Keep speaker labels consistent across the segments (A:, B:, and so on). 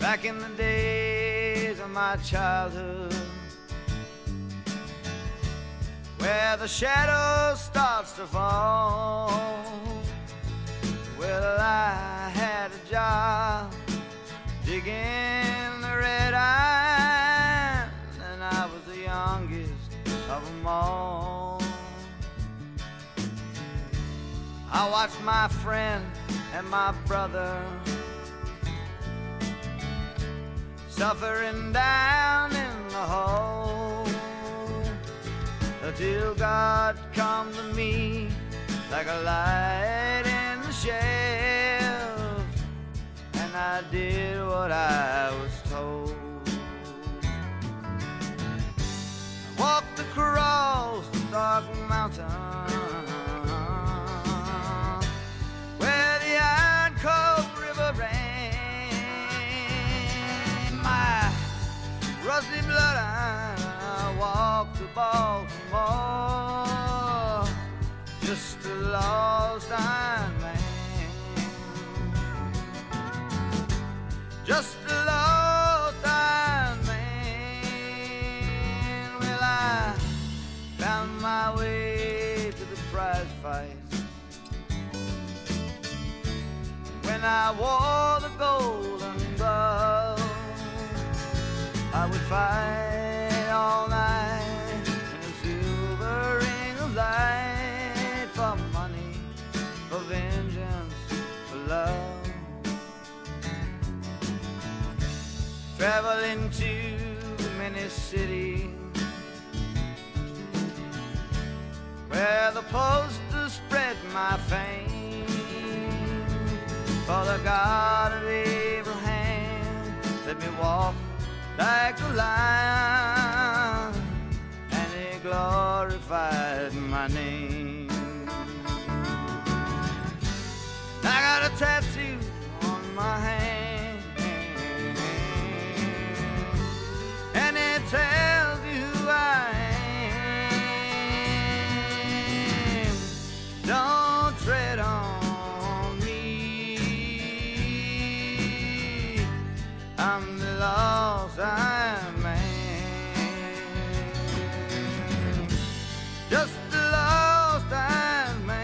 A: back in the days of my childhood, where the shadow starts to fall. Well, I had a job digging the red iron, and I was the youngest of them all. I watched my friend and my brother suffering down in the hole, until God come to me like a light in the shade, and I did what I was told. I walked across the dark mountain where the iron cold river ran. My rusty blood, I walked to Baltimore, just a lost iron man, just a lost iron man. Well, I found my way to the prize fight when I wore the golden glove. I would fight all night in a silver ring of light, for money, for vengeance, for love. Traveling to many cities where the posters spread my fame, for the God of Abraham let me walk like a lion, and he glorified my name. I got a tattoo on my hand, and it tells you who I am. Don't tread on me, I'm the lost iron man, just a lost iron man.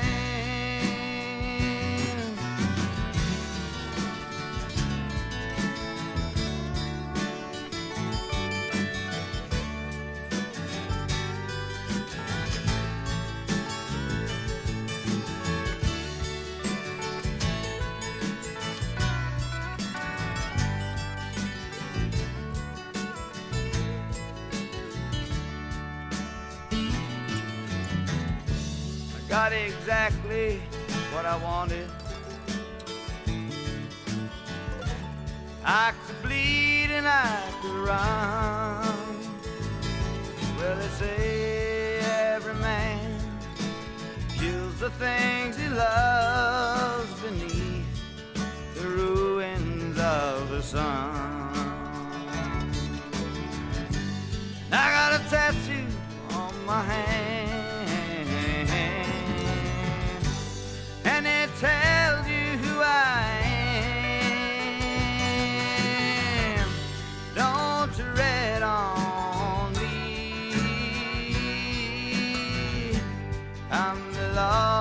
A: Got exactly what I wanted. I could bleed and I could run. Well, they say every man kills the things he loves beneath the ruins of the sun. I got a tattoo on my hand, and it tells you who I am. Don't tread on me, I'm the Lord.